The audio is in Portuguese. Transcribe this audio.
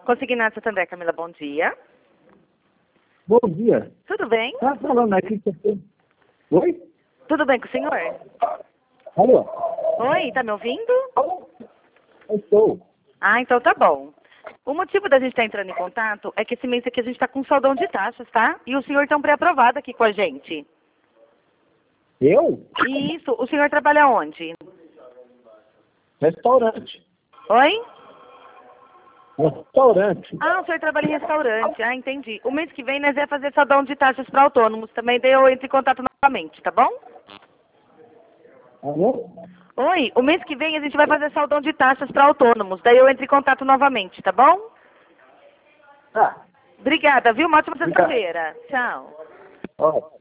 Consignado Santander, Camila, bom dia. Bom dia. Tudo bem? Tá falando aqui que você... Oi? Tudo bem com o senhor? Alô? Oi, tá me ouvindo? Eu estou. Ah, então tá bom. O motivo da gente estar entrando em contato é que esse mês aqui a gente está com saldão de taxas, tá? E o senhor está pré-aprovado aqui com a gente. Eu? Isso. O senhor trabalha onde? Restaurante. Oi? Restaurante. Ah, o senhor trabalha em restaurante. Ah, entendi. O mês que vem nós vamos fazer saldão de taxas para autônomos também, daí eu entro em contato novamente, tá bom? Alô? Oi, o mês que vem a gente vai fazer saldão de taxas para autônomos, daí eu entro em contato novamente, tá bom? Tá. Obrigada, viu? Uma ótima Obrigado. sexta-feira. Tchau. Ó.